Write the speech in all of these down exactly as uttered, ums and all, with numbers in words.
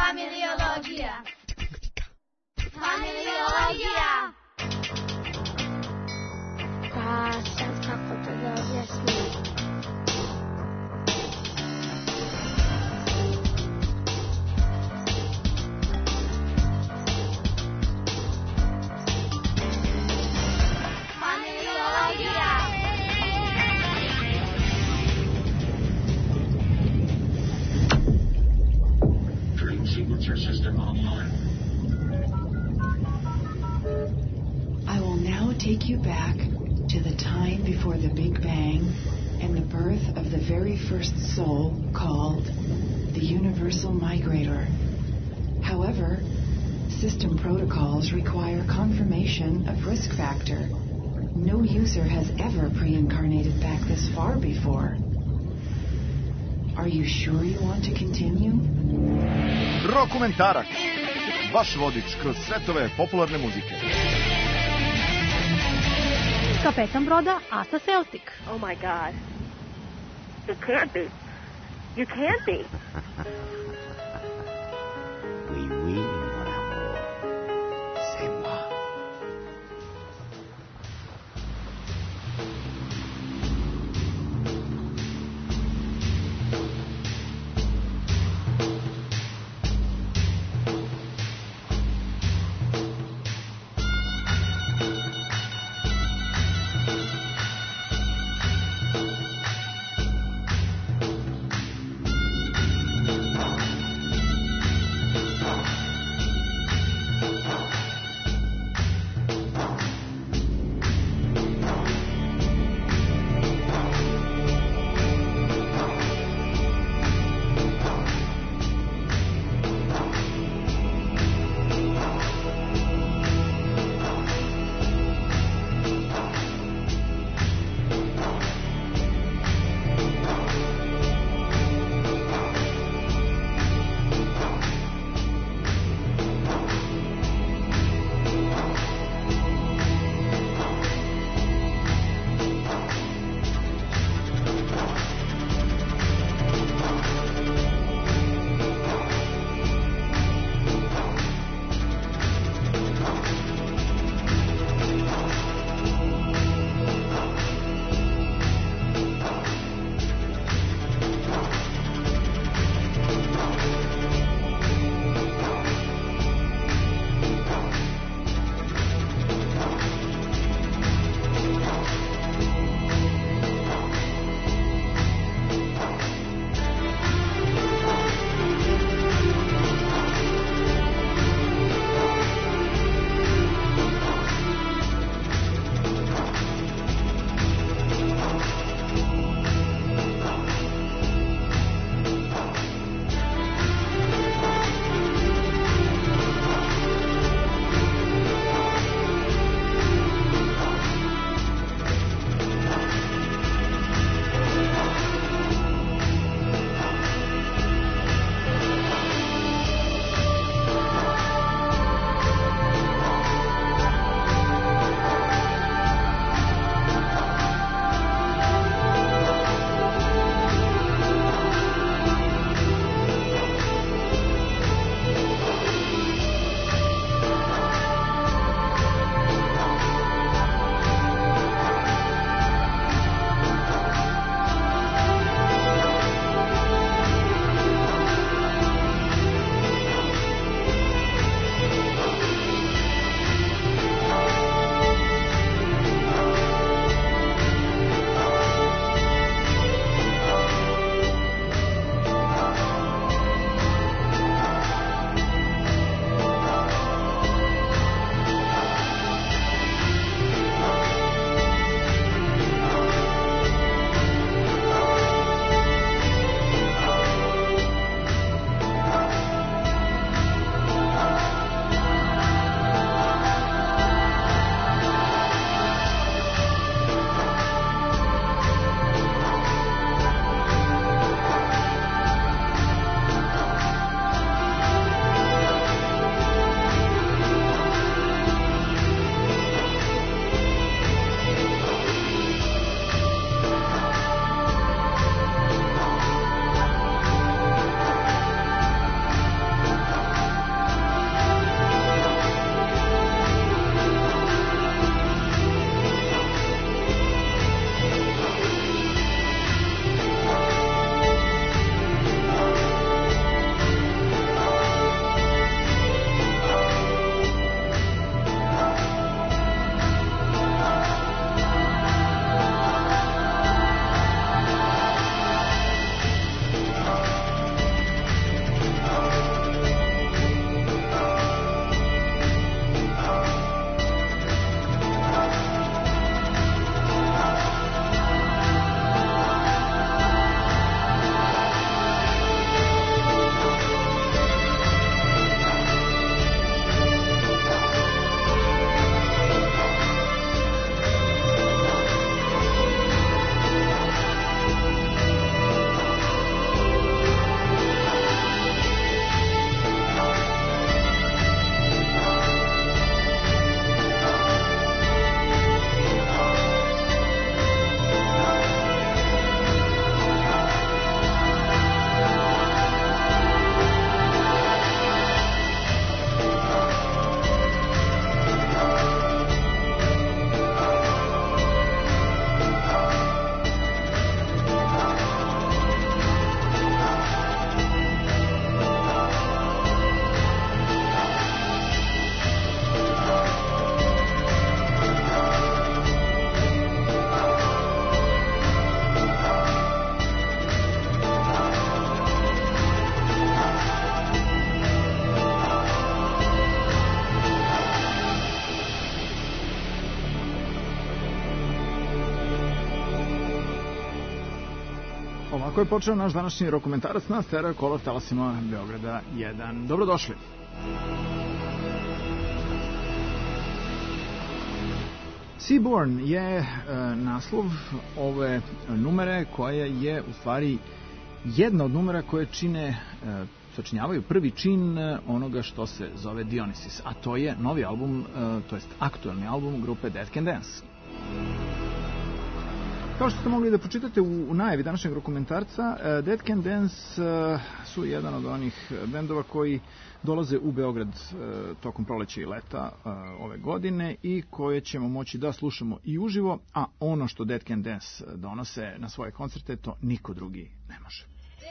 Familiologija. Familiologija. Pa sad kako to da objasnim? I will now take you back to the time before the Big Bang and the birth of the very first soul called the Universal Migrator. However, system protocols require confirmation of risk factor. No user has ever pre-incarnated back this far before. Are you sure you want to continue? Rokumentarac. Vaš vodič kroz svetove popularne muzike. Kapetan broda Asa Celtic. Oh my God. You can't be. You can't be. Oui, oui, mon amour. C'est moi. Tako je počeo naš današnji rokomentarac na Stereo Kolor talasima Beograda jedan. Dobrodošli. Seaborn je e, naslov ove numere koja je u stvari jedna od numera koje čine, e, sačinjavaju prvi čin onoga što se zove Dionysus, a to je novi album, e, to jest aktualni album grupe Dead Can Dance. Kao što ste mogli da pročitate u, u najavi današnjeg dokumentarca, uh, Dead Can Dance uh, su jedan od onih bendova koji dolaze u Beograd uh, tokom proleća i leta uh, ove godine i koje ćemo moći da slušamo i uživo, a ono što Dead Can Dance donose na svoje koncerte, to niko drugi ne može.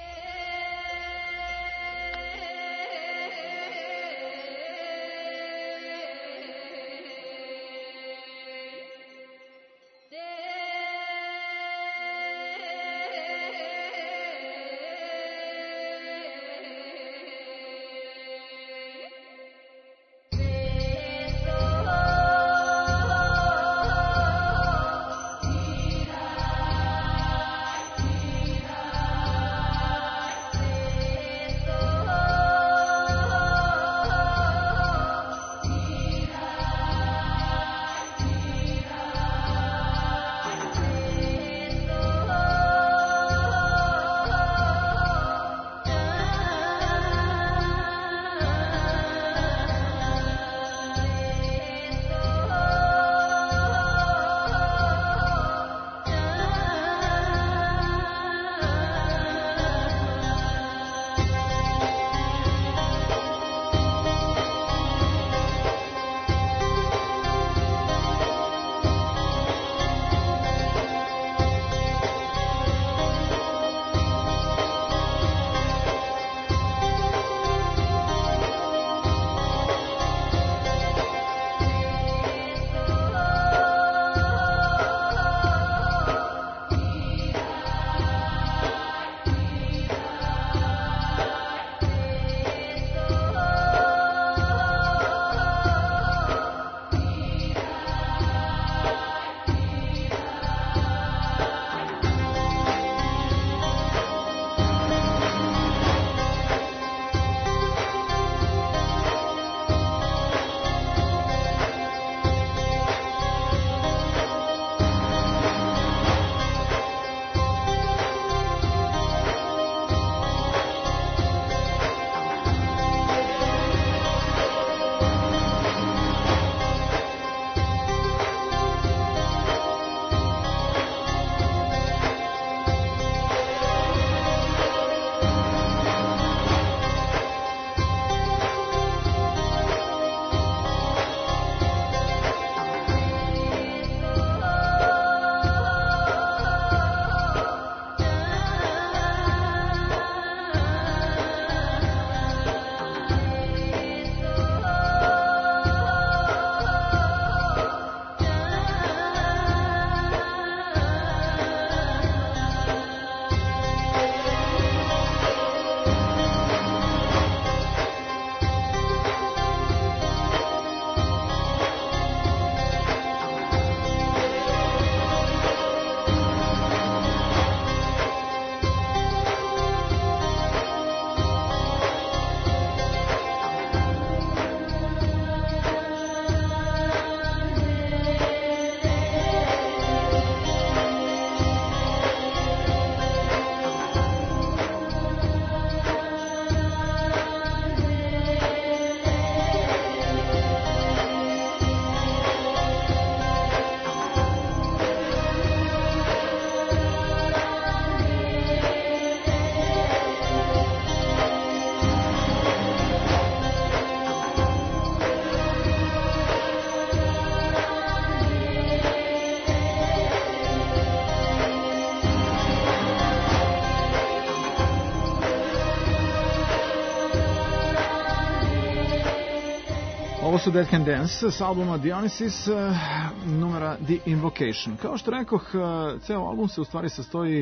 Ovo su Dead Can Dance s albuma Dionysus, numera The Invocation. Kao što rekoh, ceo album se u stvari sastoji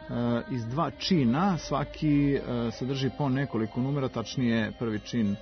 iz dva čina, svaki sadrži po nekoliko numera, tačnije prvi čin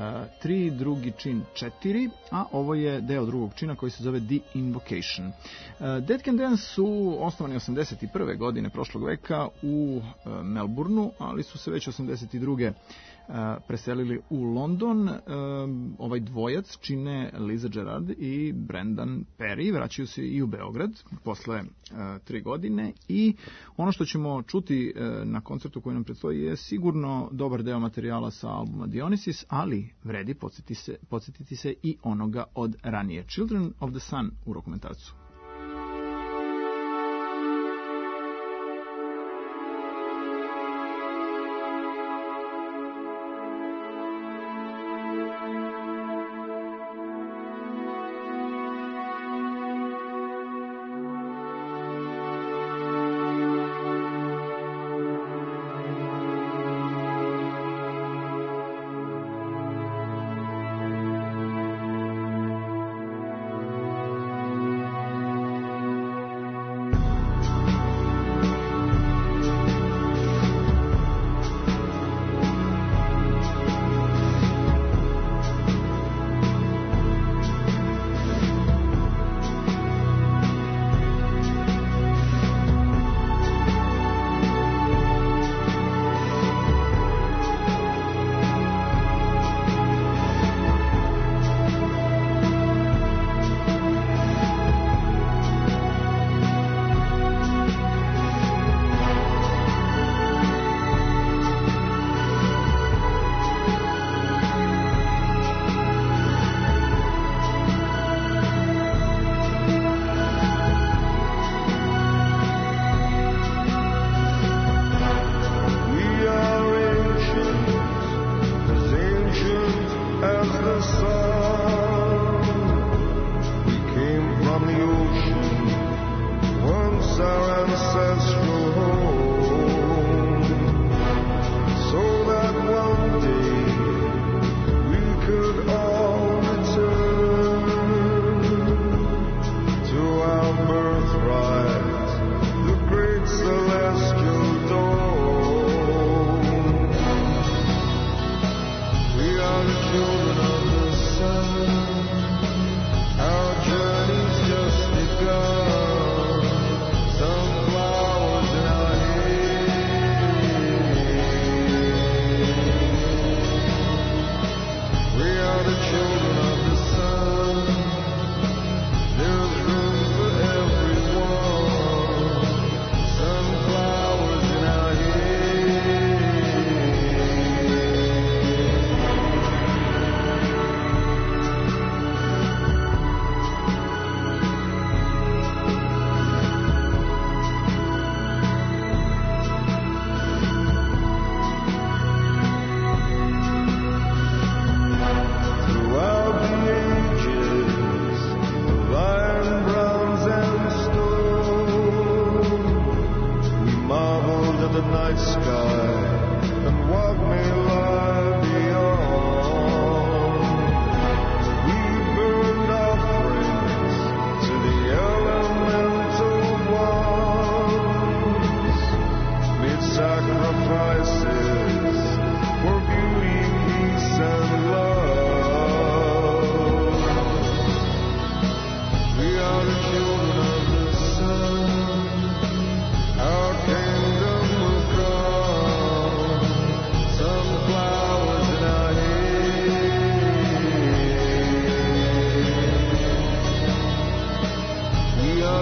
tri, drugi čin četiri, a ovo je deo drugog čina koji se zove The Invocation. Dead Can Dance su osnovani osamdeset prve godine prošlog veka u Melbourneu, ali su se već osamdeset druge preselili u London. Ovaj dvojac čine Liza Gerard i Brendan Perry, vraćaju se i u Beograd posle tri godine i ono što ćemo čuti na koncertu koji nam predstoji je sigurno dobar deo materijala sa albuma Dionysus, ali vredi podsjetiti se, podsjetiti se i onoga od ranije. Children of the Sun u dokumentarcu.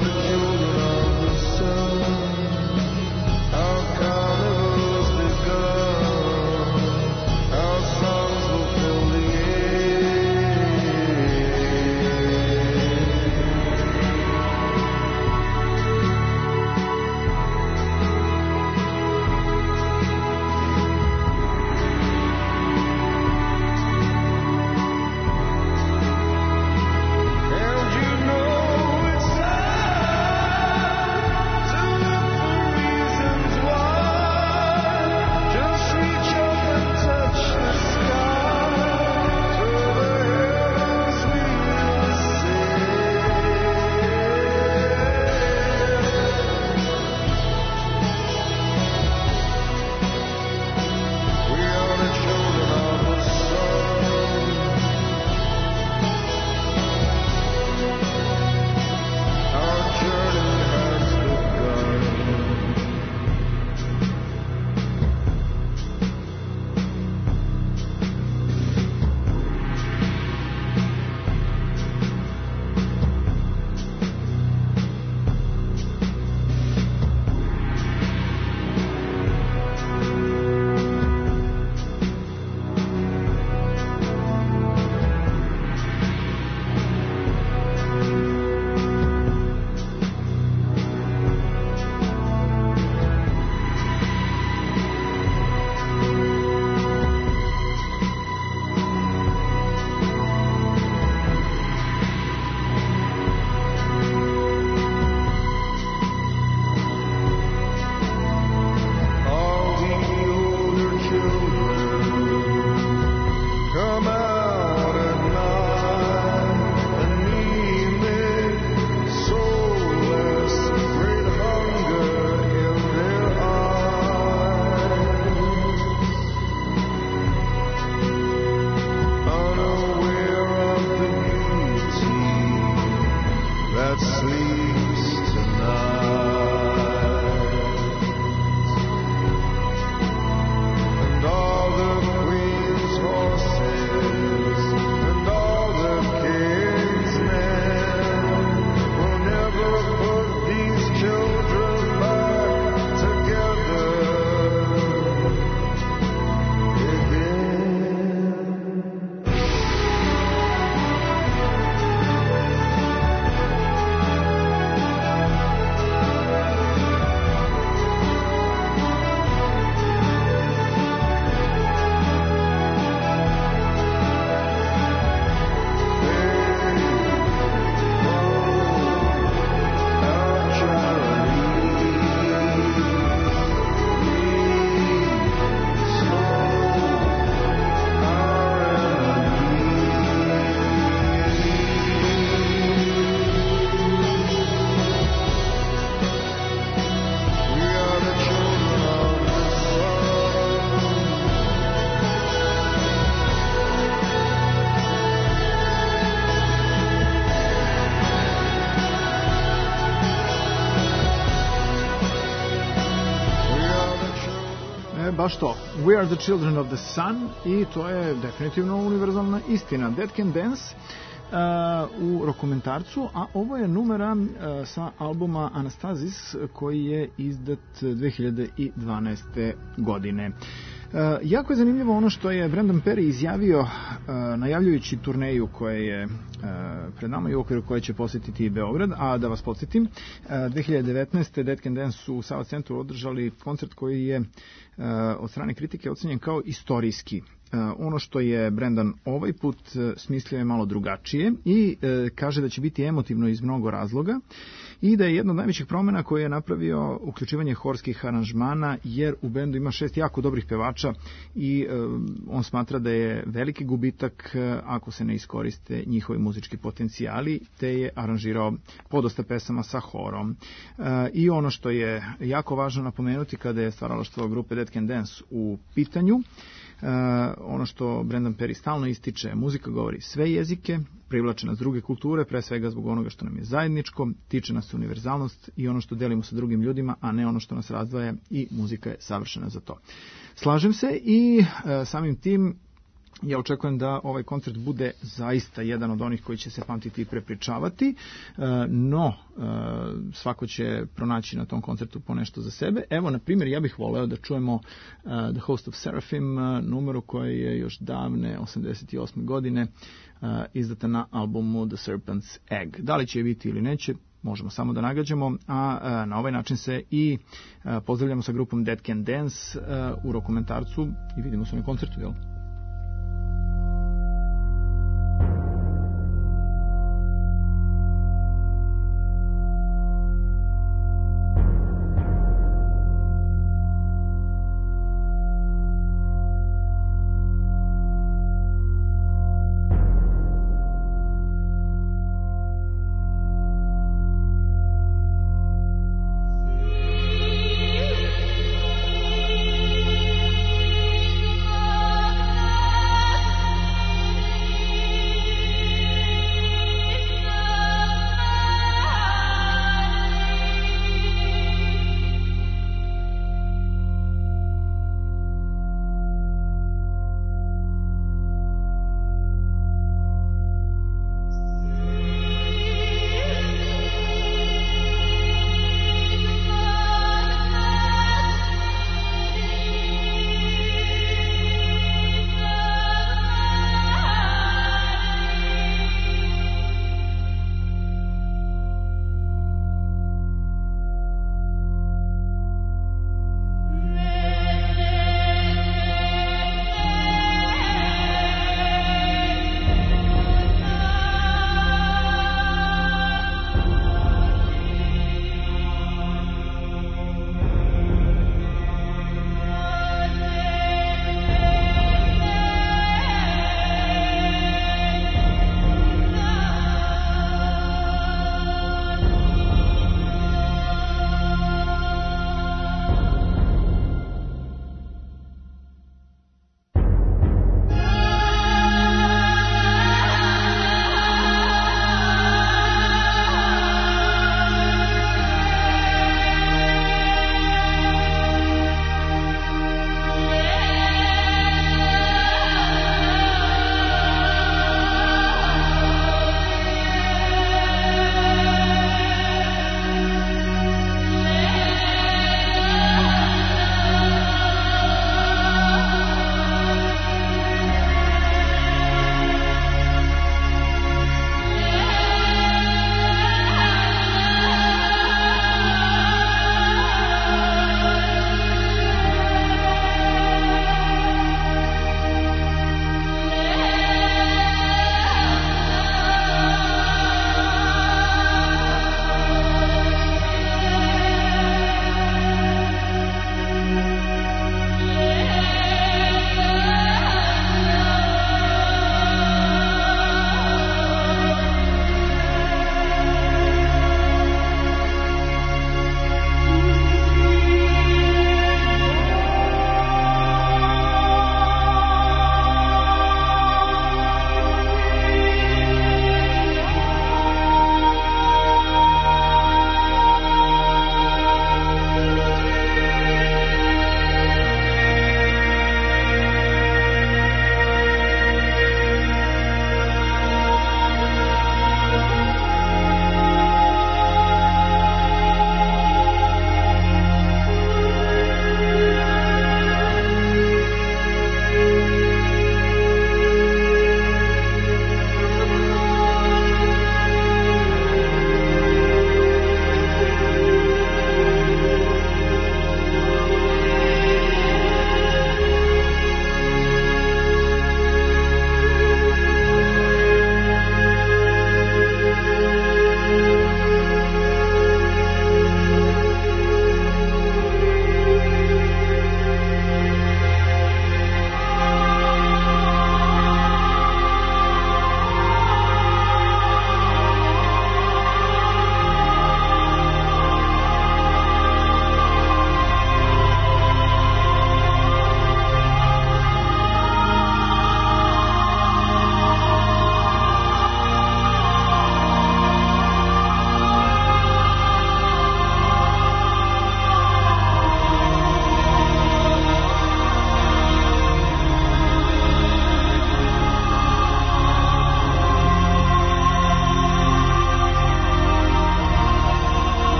Our carnival's begun. E, baš to. We are the children of the sun i to je definitivno univerzalna istina. Dead Can Dance uh, u rokomentarcu, a ovo je numera uh, sa albuma Anastasis koji je izdat dve hiljade dvanaeste. godine. Uh, jako je zanimljivo ono što je Brendan Perry izjavio uh, najavljujući turneju koje je uh, pred nama i u okviru koje će posjetiti Beograd, a da vas podsjetim, uh, dve hiljade devetnaeste. Dead Can Dance u Sava centru održali koncert koji je uh, od strane kritike ocenjen kao istorijski. Uh, ono što je Brendan ovaj put uh, smislio je malo drugačije i uh, kaže da će biti emotivno iz mnogo razloga i da je jedna od najvećih promjena koje je napravio uključivanje horskih aranžmana, jer u bendu ima šest jako dobrih pevača i uh, on smatra da je veliki gubitak uh, ako se ne iskoriste njihovi muzički potencijali, te je aranžirao podosta pesama sa horom. Uh, I ono što je jako važno napomenuti kada je stvaralaštvo grupe Dead Can Dance u pitanju, Uh, ono što Brendan Perry stalno ističe, muzika govori sve jezike, privlače nas druge kulture, pre svega zbog onoga što nam je zajedničko, tiče nas univerzalnost i ono što delimo sa drugim ljudima, a ne ono što nas razdvaja, i muzika je savršena za to. Slažem se i uh, samim tim ja očekujem da ovaj koncert bude zaista jedan od onih koji će se pamtiti i prepričavati, no svako će pronaći na tom koncertu po nešto za sebe. Evo, na primjer, ja bih voleo da čujemo The Host of Seraphim, numeru koja je još davne osamdeset osme. godine izdata na albumu The Serpent's Egg. Da li će je biti ili neće, možemo samo da nagađamo, a na ovaj način se i pozdravljamo sa grupom Dead Can Dance u rokomentarcu i vidimo se na koncertu, jel? Thank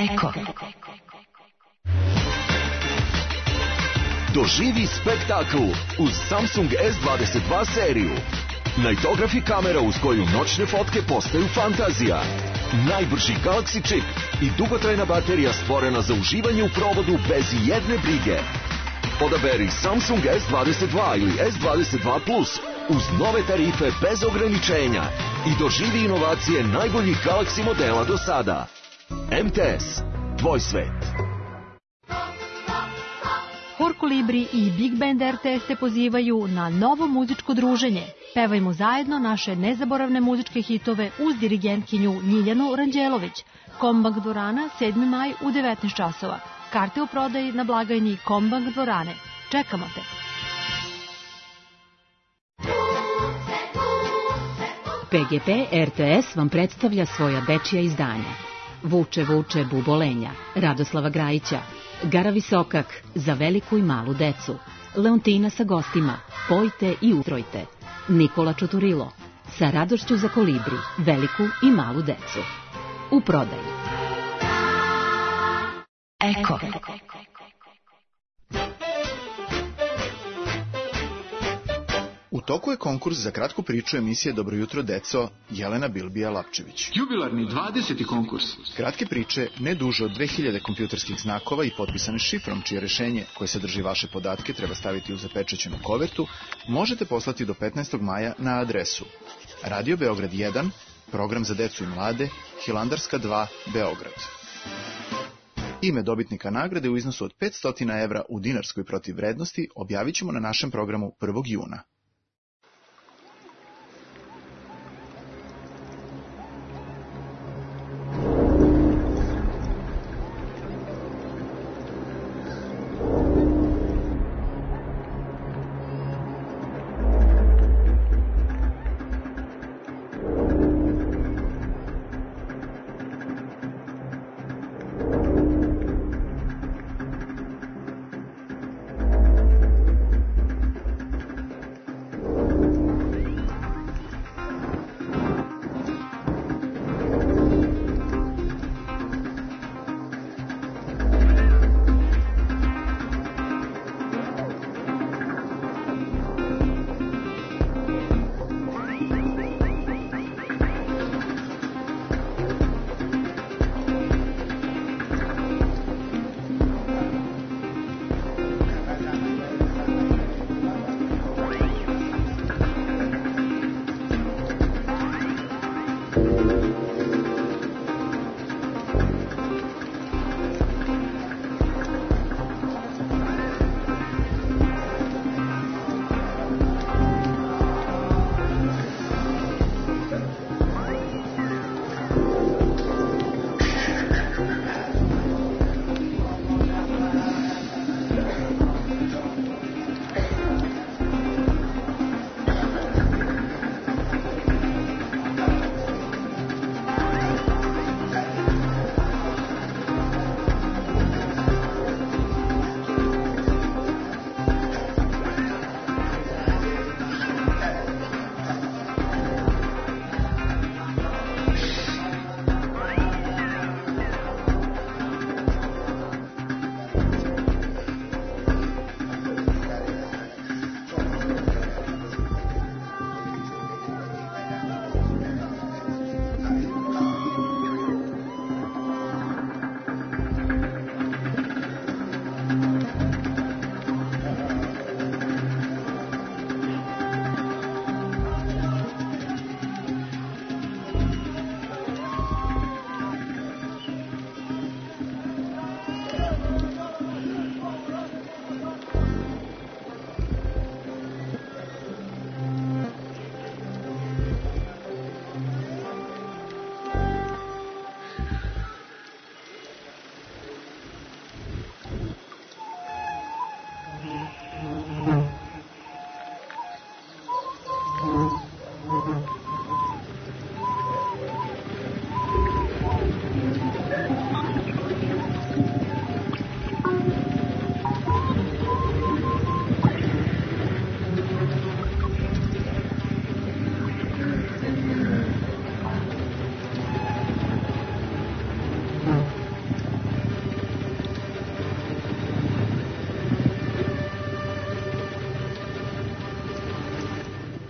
Eko. Doživi spektakl uz Samsung S dvadeset dva seriju. Nightography kamera uz koju noćne fotke postaju fantazija. Najbrži Galaxy čip i dugotrajna baterija stvorena za uživanje u provodu bez jedne brige. Odaberi Samsung S dvadeset dva ili S dvadeset dva plus uz nove tarife bez ograničenja i doživi inovacije najboljih Galaxy modela do sada. M T S. Tvoj svet. Hor Kolibri i Big Band R T S se pozivaju na novo muzičko druženje. Pevajmo zajedno naše nezaboravne muzičke hitove uz dirigentkinju Ljiljanu Ranđelović. Kombank dvorana, sedmi maj u devetnaest časova. Karte u prodaji na blagajni Kombank dvorane. Čekamo te! P G P R T S vam predstavlja svoja dečija izdanja. Vuče, vuče, bubolenja, Radoslava Grajića, Gara Visokak, za veliku i malu decu, Leontina sa gostima, Pojte i utrojte, Nikola Čoturilo, sa radošću za kolibri, veliku i malu decu. U prodaji. Eko. U toku je konkurs za kratku priču emisije Dobro jutro, deco, Jelena Bilbija-Lapčević. Jubilarni dvadeseti konkurs. Kratke priče, ne duže od dve hiljade kompjuterskih znakova i potpisane šifrom, čije rešenje, koje sadrži vaše podatke, treba staviti u zapečaćenu kovertu, možete poslati do petnaestog maja na adresu Radio Beograd jedan, program za decu i mlade, Hilandarska dva, Beograd. Ime dobitnika nagrade u iznosu od petsto evra u dinarskoj protivvrednosti objavit ćemo na našem programu prvog juna.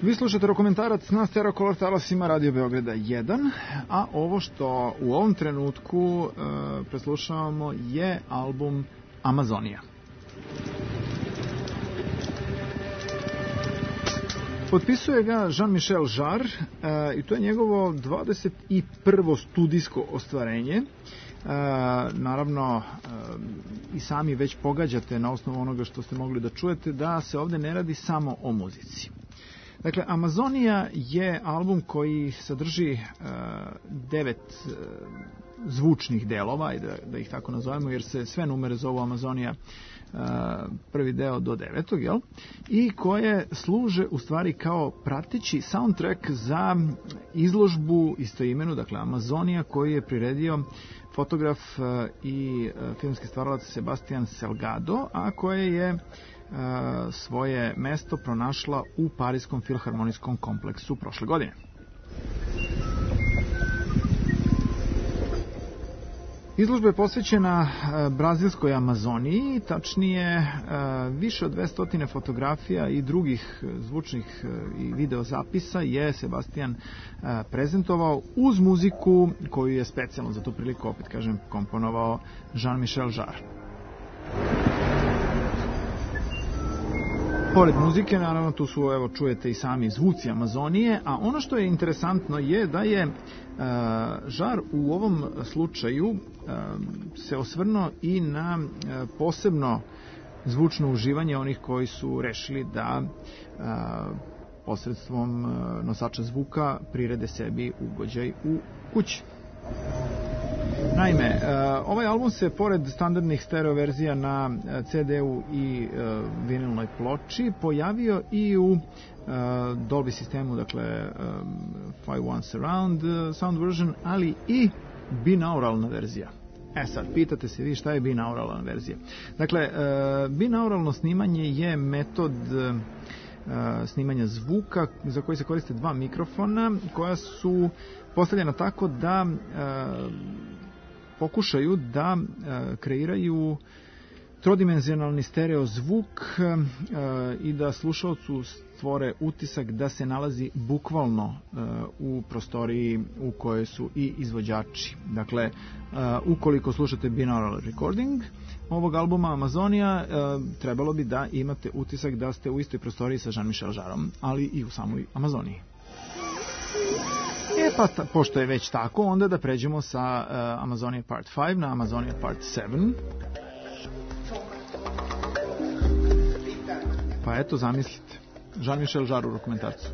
Vi slušate Rokomentarac na Stereo Color talasima Radio Beograda jedan, a ovo što u ovom trenutku e, preslušavamo je album Amazonija. Potpisuje ga Jean-Michel Jarre e, i to je njegovo dvadeset prvo studijsko ostvarenje. E, naravno, e, i sami već pogađate na osnovu onoga što ste mogli da čujete da se ovde ne radi samo o muzici. Dakle, Amazonija je album koji sadrži e, devet e, zvučnih delova, da, da ih tako nazovemo, jer se sve numere zovu Amazonija e, prvi deo do devetog, jel? I koje služe u stvari kao prateći soundtrack za izložbu istoimenu, dakle Amazonija, koju je priredio fotograf e, i e, filmski stvaralac Sebastian Salgado, a koje je svoje mesto pronašla u Pariskom filharmonijskom kompleksu prošle godine. Izložba je posvećena brazilskoj Amazoniji, tačnije više od dvesta fotografija i drugih zvučnih i video zapisa je Sebastian prezentovao uz muziku koju je specijalno za tu priliku, opet kažem, komponovao Jean-Michel Jarre. Pored muzike, naravno, tu su, evo, čujete i sami zvuci Amazonije, a ono što je interesantno je da je uh, Jarre u ovom slučaju uh, se osvrnuo i na uh, posebno zvučno uživanje onih koji su rešili da uh, posredstvom uh, nosača zvuka prirede sebi ugođaj u kući. Naime, ovaj album se pored standardnih stereo verzija na ce de-u i vinilnoj ploči pojavio i u Dolby sistemu, dakle five one surround sound version, ali i binauralna verzija. E sad, pitate se vi šta je binauralna verzija. Dakle, binauralno snimanje je metod snimanja zvuka za koji se koriste dva mikrofona koja su postavljena tako da pokušaju da e, kreiraju trodimenzionalni stereo zvuk e, i da slušalcu stvore utisak da se nalazi bukvalno e, u prostoriji u kojoj su i izvođači. Dakle, e, ukoliko slušate binaural recording ovog albuma Amazonija, e, trebalo bi da imate utisak da ste u istoj prostoriji sa Jean-Michel Jarreom, ali i u samoj Amazoniji. E pa, ta, pošto je već tako, onda da pređemo sa uh, Amazonija Part five na Amazonija Part seven. Pa eto, zamislite, Jean-Michel Jarre u dokumentarcu.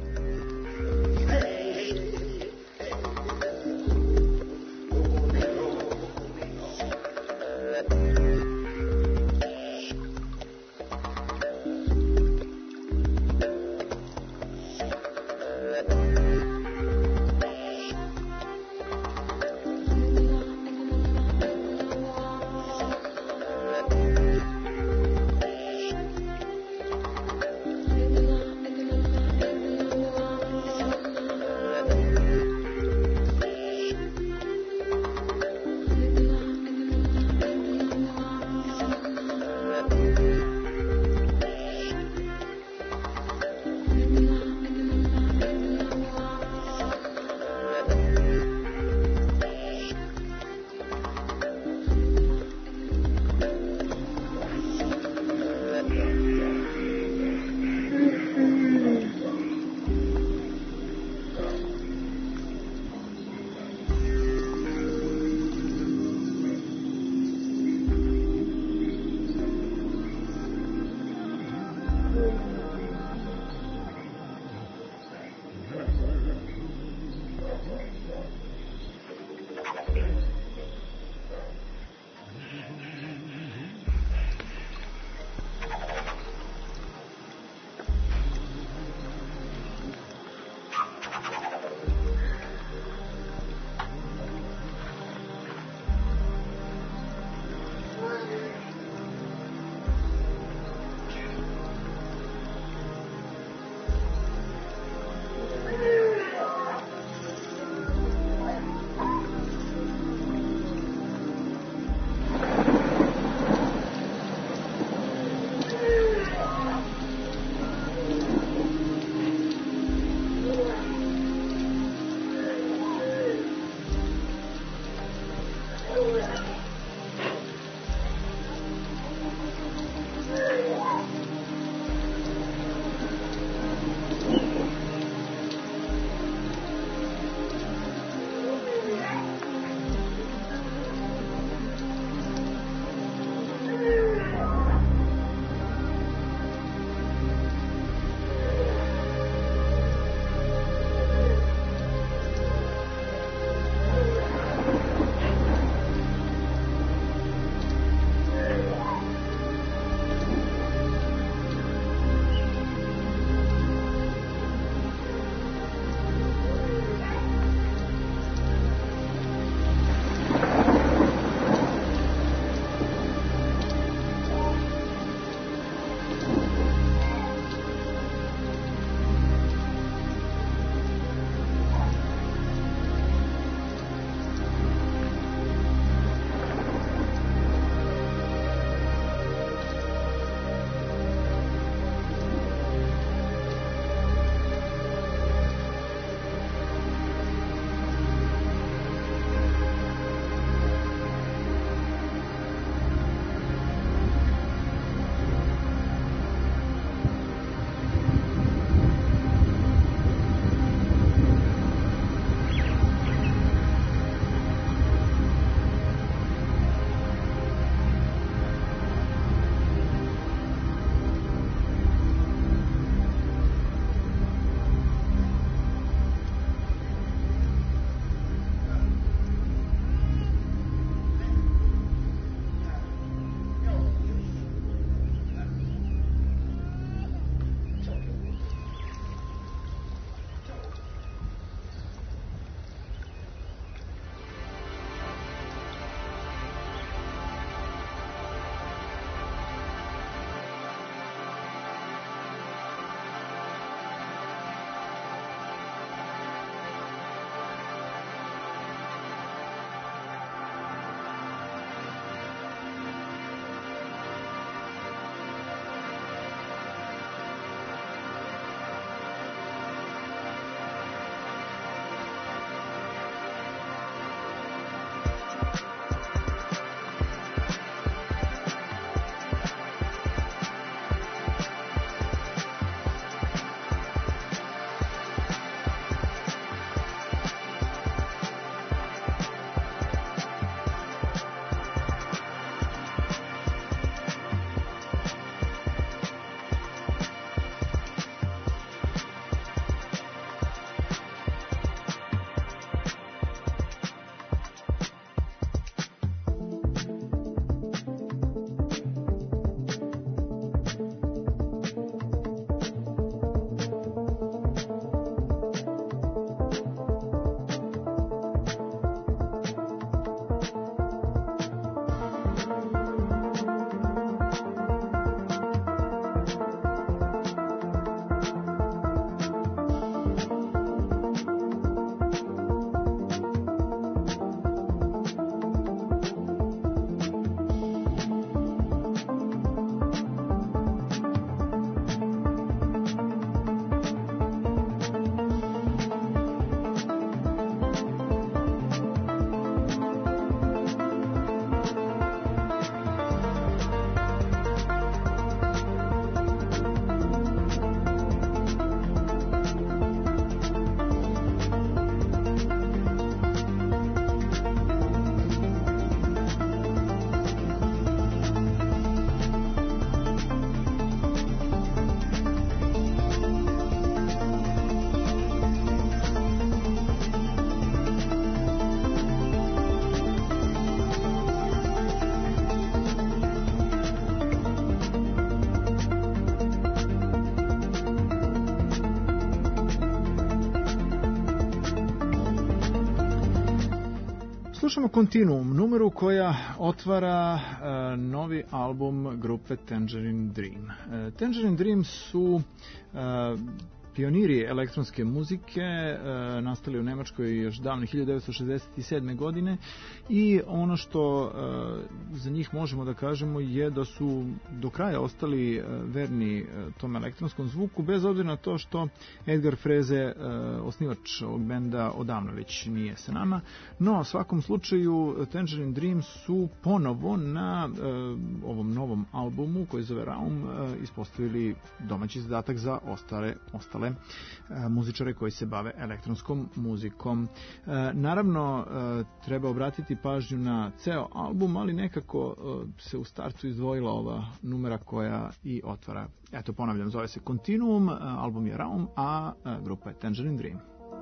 Slušamo Continuum, numeru koja otvara uh, novi album grupe Tangerine Dream. Uh, Tangerine Dream su uh, pioniri elektronske muzike, e, nastali u Nemačkoj još davne hiljadu devetsto šezdeset sedme. godine i ono što e, za njih možemo da kažemo je da su do kraja ostali e, verni e, tom elektronskom zvuku, bez obzira na to što Edgar Freze, e, osnivač ovog benda, odavno već nije sa nama, no u svakom slučaju Tangerine Dream su ponovo na e, ovom novom albumu koji zove Raum e, ispostavili domaći zadatak za ostale, ostale muzičare koji se bave elektronskom muzikom. Naravno, treba obratiti pažnju na ceo album, ali nekako se u startu izdvojila ova numera koja i otvara. Eto, ponavljam, zove se Continuum, album je Raum, a grupa je Tangerine Dream.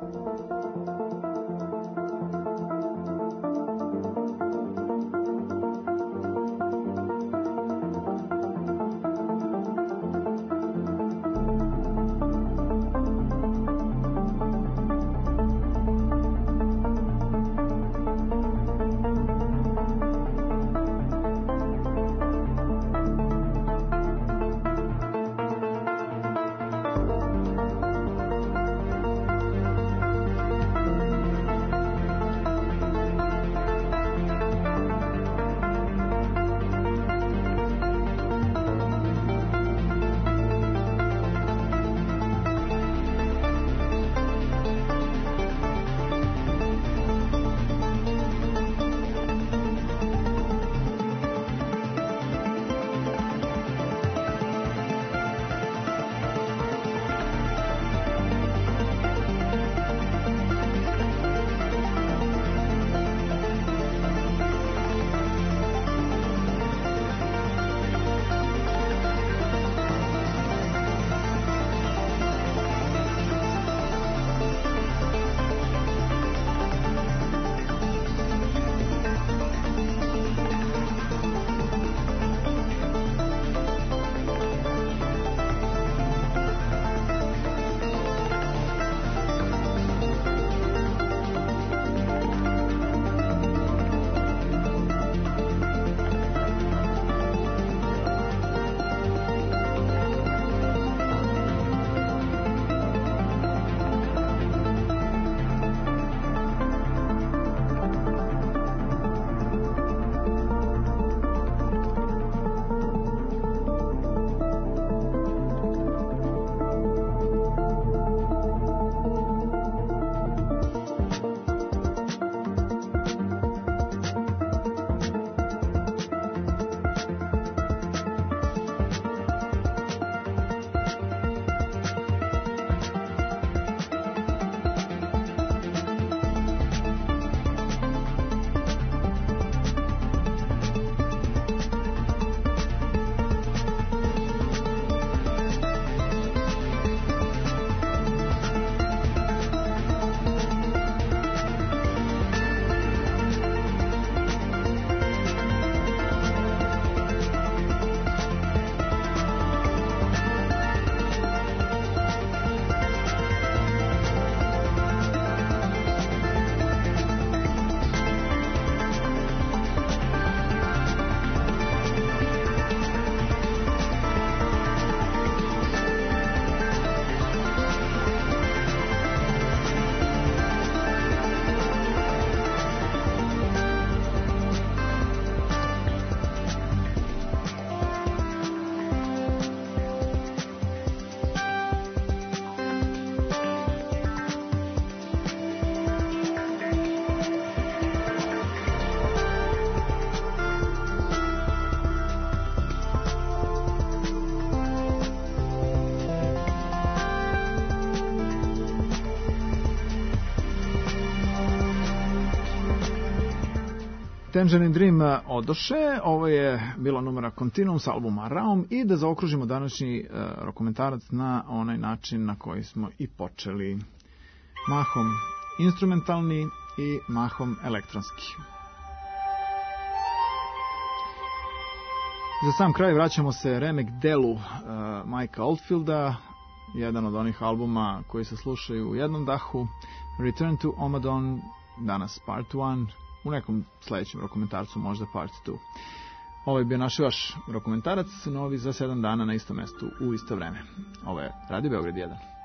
Tangerine Dream odoše, ovo je bilo numera Continuum s albuma Raum i da zaokružimo današnji uh, rokomentarac na onaj način na koji smo i počeli. Mahom instrumentalni i mahom elektronski. Za sam kraj vraćamo se remek delu uh, Mikea Oldfielda, jedan od onih albuma koji se slušaju u jednom dahu. Return to Omadon, danas part one. u nekom sledećem dokumentarcu, možda part dva. Ovo je bio naš vaš dokumentarac, novi za sedam dana na istom mestu u isto vreme. Ovo je Radio Beograd jedan.